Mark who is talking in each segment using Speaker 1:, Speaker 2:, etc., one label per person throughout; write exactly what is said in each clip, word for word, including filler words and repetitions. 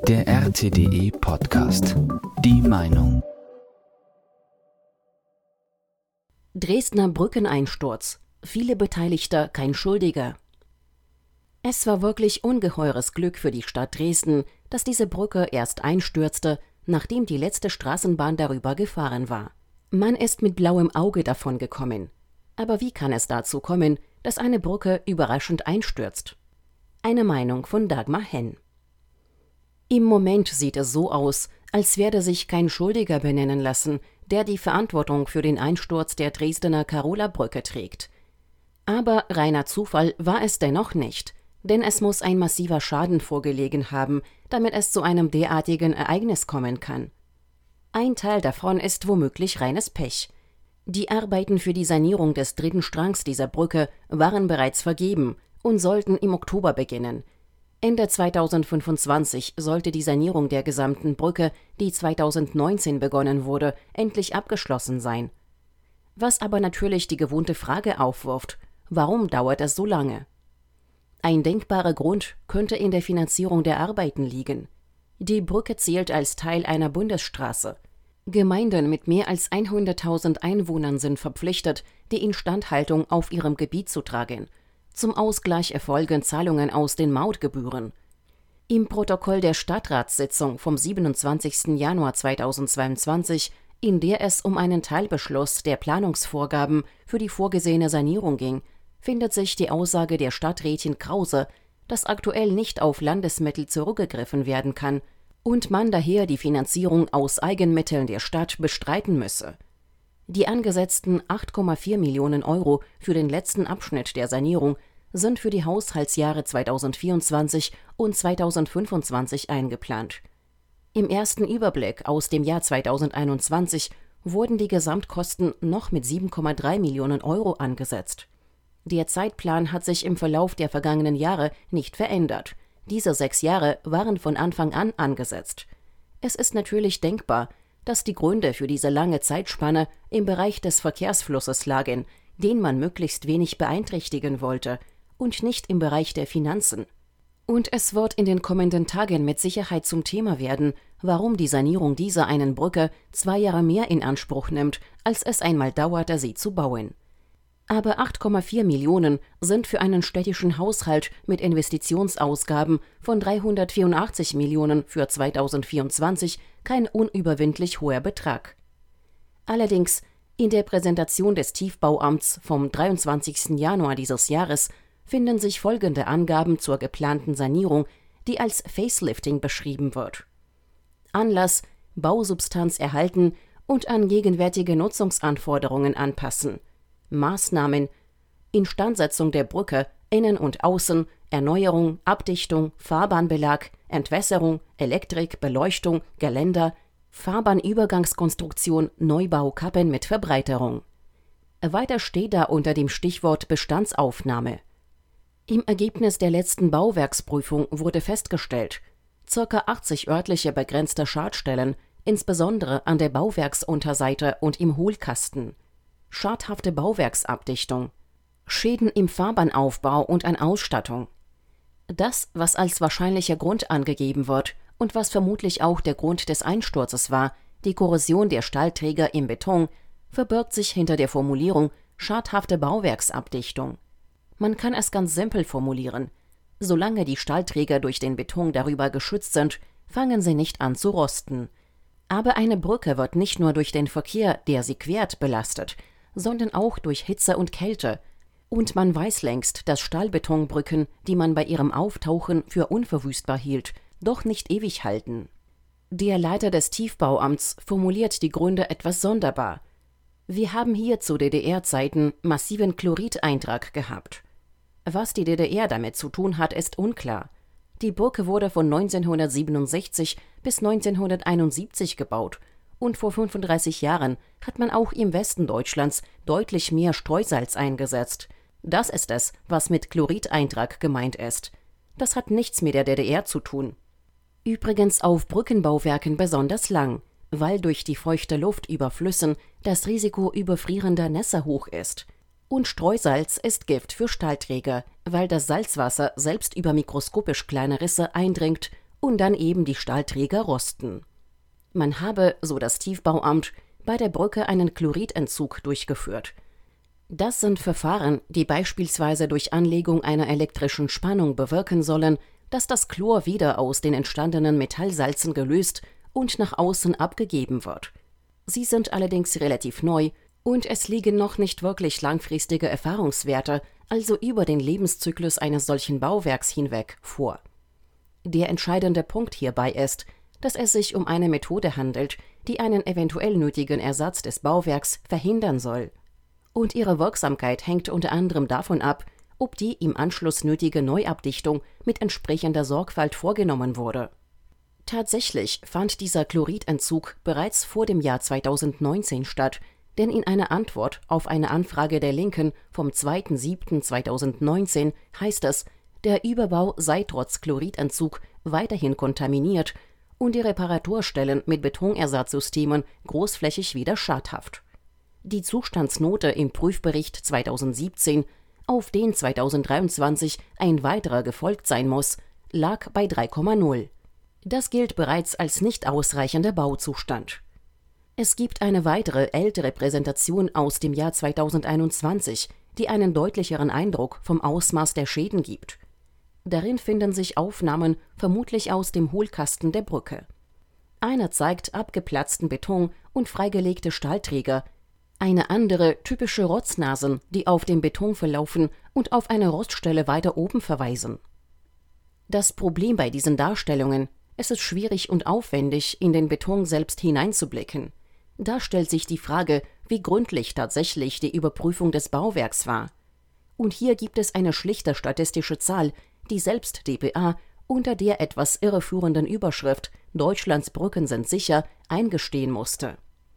Speaker 1: Der R T D E Podcast. Die Meinung.
Speaker 2: Dresdner Brückeneinsturz. Viele Beteiligte, kein Schuldiger. Es war wirklich ungeheures Glück für die Stadt Dresden, dass diese Brücke erst einstürzte, nachdem die letzte Straßenbahn darüber gefahren war. Man ist mit blauem Auge davongekommen. Aber wie kann es dazu kommen, dass eine Brücke überraschend einstürzt? Eine Meinung von Dagmar Henn. Im Moment sieht es so aus, als werde sich kein Schuldiger benennen lassen, der die Verantwortung für den Einsturz der Dresdner Karola-Brücke trägt. Aber reiner Zufall war es dennoch nicht, denn es muss ein massiver Schaden vorgelegen haben, damit es zu einem derartigen Ereignis kommen kann. Ein Teil davon ist womöglich reines Pech. Die Arbeiten für die Sanierung des dritten Strangs dieser Brücke waren bereits vergeben und sollten im Oktober beginnen. Ende zweitausendfünfundzwanzig sollte die Sanierung der gesamten Brücke, die zweitausendneunzehn begonnen wurde, endlich abgeschlossen sein. Was aber natürlich die gewohnte Frage aufwirft: Warum dauert es so lange? Ein denkbarer Grund könnte in der Finanzierung der Arbeiten liegen. Die Brücke zählt als Teil einer Bundesstraße. Gemeinden mit mehr als hunderttausend Einwohnern sind verpflichtet, die Instandhaltung auf ihrem Gebiet zu tragen. Zum Ausgleich erfolgen Zahlungen aus den Mautgebühren. Im Protokoll der Stadtratssitzung vom siebenundzwanzigsten Januar zweitausendzweiundzwanzig, in der es um einen Teilbeschluss der Planungsvorgaben für die vorgesehene Sanierung ging, findet sich die Aussage der Stadträtin Krause, dass aktuell nicht auf Landesmittel zurückgegriffen werden kann und man daher die Finanzierung aus Eigenmitteln der Stadt bestreiten müsse. Die angesetzten acht Komma vier Millionen Euro für den letzten Abschnitt der Sanierung sind für die Haushaltsjahre zweitausendvierundzwanzig und zweitausendfünfundzwanzig eingeplant. Im ersten Überblick aus dem Jahr zweitausendeinundzwanzig wurden die Gesamtkosten noch mit sieben Komma drei Millionen Euro angesetzt. Der Zeitplan hat sich im Verlauf der vergangenen Jahre nicht verändert. Diese sechs Jahre waren von Anfang an angesetzt. Es ist natürlich denkbar, dass die Gründe für diese lange Zeitspanne im Bereich des Verkehrsflusses lagen, den man möglichst wenig beeinträchtigen wollte, und nicht im Bereich der Finanzen. Und es wird in den kommenden Tagen mit Sicherheit zum Thema werden, warum die Sanierung dieser einen Brücke zwei Jahre mehr in Anspruch nimmt, als es einmal dauerte, sie zu bauen. Aber acht Komma vier Millionen sind für einen städtischen Haushalt mit Investitionsausgaben von dreihundertvierundachtzig Millionen für zweitausendvierundzwanzig kein unüberwindlich hoher Betrag. Allerdings, in der Präsentation des Tiefbauamts vom dreiundzwanzigsten Januar dieses Jahres finden sich folgende Angaben zur geplanten Sanierung, die als Facelifting beschrieben wird. Anlass: Bausubstanz erhalten und an gegenwärtige Nutzungsanforderungen anpassen. Maßnahmen: Instandsetzung der Brücke, innen und außen, Erneuerung, Abdichtung, Fahrbahnbelag, Entwässerung, Elektrik, Beleuchtung, Geländer, Fahrbahnübergangskonstruktion, Neubau Kappen mit Verbreiterung. Weiter steht da unter dem Stichwort Bestandsaufnahme. Im Ergebnis der letzten Bauwerksprüfung wurde festgestellt, ca. achtzig örtliche begrenzte Schadstellen, insbesondere an der Bauwerksunterseite und im Hohlkasten. Schadhafte Bauwerksabdichtung, Schäden im Fahrbahnaufbau und an Ausstattung. Das, was als wahrscheinlicher Grund angegeben wird und was vermutlich auch der Grund des Einsturzes war, die Korrosion der Stahlträger im Beton, verbirgt sich hinter der Formulierung schadhafte Bauwerksabdichtung. Man kann es ganz simpel formulieren: Solange die Stahlträger durch den Beton darüber geschützt sind, fangen sie nicht an zu rosten. Aber eine Brücke wird nicht nur durch den Verkehr, der sie quert, belastet, sondern auch durch Hitze und Kälte. Und man weiß längst, dass Stahlbetonbrücken, die man bei ihrem Auftauchen für unverwüstbar hielt, doch nicht ewig halten. Der Leiter des Tiefbauamts formuliert die Gründe etwas sonderbar. Wir haben hier zu D D R-Zeiten massiven Chlorideintrag gehabt. Was die D D R damit zu tun hat, ist unklar. Die Brücke wurde von neunzehnhundertsiebenundsechzig bis neunzehnhunderteinundsiebzig gebaut und vor fünfunddreißig Jahren hat man auch im Westen Deutschlands deutlich mehr Streusalz eingesetzt. Das ist es, was mit Chlorideintrag gemeint ist. Das hat nichts mit der D D R zu tun. Übrigens auf Brückenbauwerken besonders lang, weil durch die feuchte Luft über Flüssen das Risiko überfrierender Nässe hoch ist. Und Streusalz ist Gift für Stahlträger, weil das Salzwasser selbst über mikroskopisch kleine Risse eindringt und dann eben die Stahlträger rosten. Man habe, so das Tiefbauamt, bei der Brücke einen Chloridentzug durchgeführt. Das sind Verfahren, die beispielsweise durch Anlegung einer elektrischen Spannung bewirken sollen, dass das Chlor wieder aus den entstandenen Metallsalzen gelöst und nach außen abgegeben wird. Sie sind allerdings relativ neu und es liegen noch nicht wirklich langfristige Erfahrungswerte, also über den Lebenszyklus eines solchen Bauwerks hinweg, vor. Der entscheidende Punkt hierbei ist, dass es sich um eine Methode handelt, die einen eventuell nötigen Ersatz des Bauwerks verhindern soll. Und ihre Wirksamkeit hängt unter anderem davon ab, ob die im Anschluss nötige Neuabdichtung mit entsprechender Sorgfalt vorgenommen wurde. Tatsächlich fand dieser Chloridentzug bereits vor dem Jahr zweitausendneunzehn statt, denn in einer Antwort auf eine Anfrage der Linken vom zweiter siebter zweitausendneunzehn heißt es, der Überbau sei trotz Chloridentzug weiterhin kontaminiert und die Reparaturstellen mit Betonersatzsystemen großflächig wieder schadhaft. Die Zustandsnote im Prüfbericht zweitausendsiebzehn, auf den zweitausenddreiundzwanzig ein weiterer gefolgt sein muss, lag bei drei Komma null. Das gilt bereits als nicht ausreichender Bauzustand. Es gibt eine weitere ältere Präsentation aus dem Jahr zweitausendeinundzwanzig, die einen deutlicheren Eindruck vom Ausmaß der Schäden gibt. Darin finden sich Aufnahmen vermutlich aus dem Hohlkasten der Brücke. Einer zeigt abgeplatzten Beton und freigelegte Stahlträger, eine andere typische Rotznasen, die auf dem Beton verlaufen und auf eine Roststelle weiter oben verweisen. Das Problem bei diesen Darstellungen: Es ist schwierig und aufwendig, in den Beton selbst hineinzublicken. Da stellt sich die Frage, wie gründlich tatsächlich die Überprüfung des Bauwerks war. Und hier gibt es eine schlichte statistische Zahl, die selbst d p a unter der etwas irreführenden Überschrift »Deutschlands Brücken sind sicher« eingestehen musste.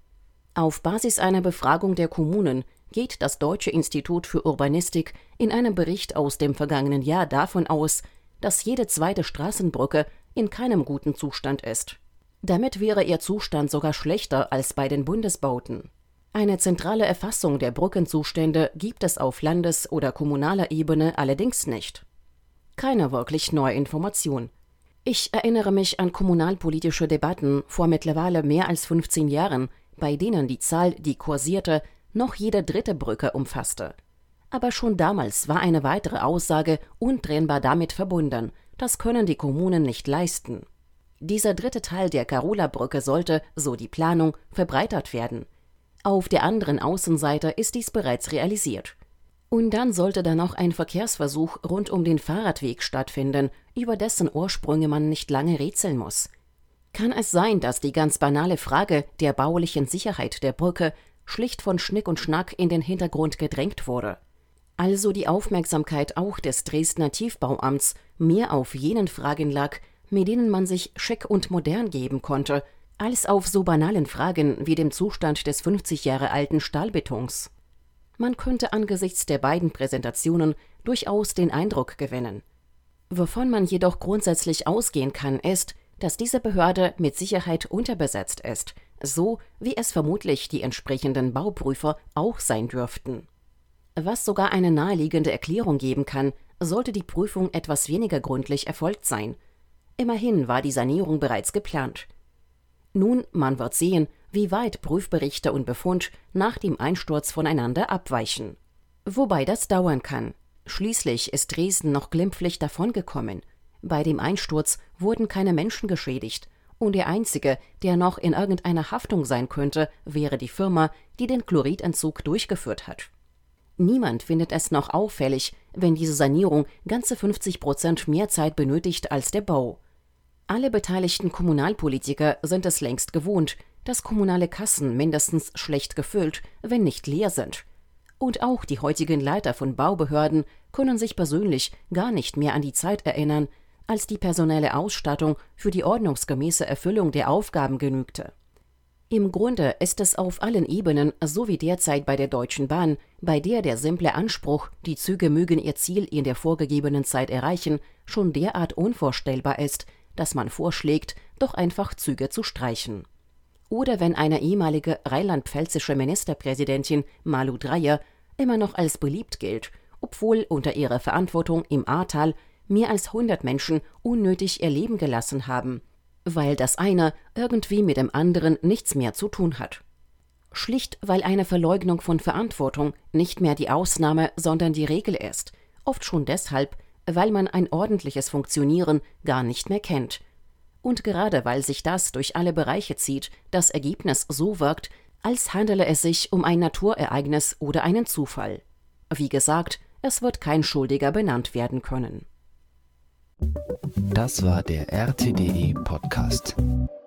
Speaker 2: Auf Basis einer Befragung der Kommunen geht das Deutsche Institut für Urbanistik in einem Bericht aus dem vergangenen Jahr davon aus, dass jede zweite Straßenbrücke in keinem guten Zustand ist. Damit wäre ihr Zustand sogar schlechter als bei den Bundesbauten. Eine zentrale Erfassung der Brückenzustände gibt es auf Landes- oder kommunaler Ebene allerdings nicht. Keine wirklich neue Information. Ich erinnere mich an kommunalpolitische Debatten vor mittlerweile mehr als fünfzehn Jahren, bei denen die Zahl, die kursierte, noch jede dritte Brücke umfasste. Aber schon damals war eine weitere Aussage untrennbar damit verbunden: Das können die Kommunen nicht leisten. Dieser dritte Teil der Karola-Brücke sollte, so die Planung, verbreitert werden. Auf der anderen Außenseite ist dies bereits realisiert. Und dann sollte da noch ein Verkehrsversuch rund um den Fahrradweg stattfinden, über dessen Ursprünge man nicht lange rätseln muss. Kann es sein, dass die ganz banale Frage der baulichen Sicherheit der Brücke schlicht von Schnick und Schnack in den Hintergrund gedrängt wurde? Also die Aufmerksamkeit auch des Dresdner Tiefbauamts mehr auf jenen Fragen lag, mit denen man sich schick und modern geben konnte, als auf so banalen Fragen wie dem Zustand des fünfzig Jahre alten Stahlbetons. Man könnte angesichts der beiden Präsentationen durchaus den Eindruck gewinnen. Wovon man jedoch grundsätzlich ausgehen kann, ist, dass diese Behörde mit Sicherheit unterbesetzt ist, so wie es vermutlich die entsprechenden Bauprüfer auch sein dürften. Was sogar eine naheliegende Erklärung geben kann, sollte die Prüfung etwas weniger gründlich erfolgt sein. Immerhin war die Sanierung bereits geplant. Nun, man wird sehen, wie weit Prüfberichte und Befund nach dem Einsturz voneinander abweichen. Wobei das dauern kann. Schließlich ist Dresden noch glimpflich davongekommen. Bei dem Einsturz wurden keine Menschen geschädigt und der Einzige, der noch in irgendeiner Haftung sein könnte, wäre die Firma, die den Chloridentzug durchgeführt hat. Niemand findet es noch auffällig, wenn diese Sanierung ganze fünfzig Prozent mehr Zeit benötigt als der Bau. Alle beteiligten Kommunalpolitiker sind es längst gewohnt, dass kommunale Kassen mindestens schlecht gefüllt, wenn nicht leer sind. Und auch die heutigen Leiter von Baubehörden können sich persönlich gar nicht mehr an die Zeit erinnern, als die personelle Ausstattung für die ordnungsgemäße Erfüllung der Aufgaben genügte. Im Grunde ist es auf allen Ebenen, so wie derzeit bei der Deutschen Bahn, bei der der simple Anspruch, die Züge mögen ihr Ziel in der vorgegebenen Zeit erreichen, schon derart unvorstellbar ist, dass man vorschlägt, doch einfach Züge zu streichen. Oder wenn eine ehemalige rheinland-pfälzische Ministerpräsidentin Malu Dreyer immer noch als beliebt gilt, obwohl unter ihrer Verantwortung im Ahrtal mehr als hundert Menschen unnötig ihr Leben gelassen haben, weil das eine irgendwie mit dem anderen nichts mehr zu tun hat. Schlicht, weil eine Verleugnung von Verantwortung nicht mehr die Ausnahme, sondern die Regel ist. Oft schon deshalb, weil man ein ordentliches Funktionieren gar nicht mehr kennt. Und gerade weil sich das durch alle Bereiche zieht, das Ergebnis so wirkt, als handele es sich um ein Naturereignis oder einen Zufall. Wie gesagt, es wird kein Schuldiger benannt werden können.
Speaker 1: Das war der R T D E Podcast.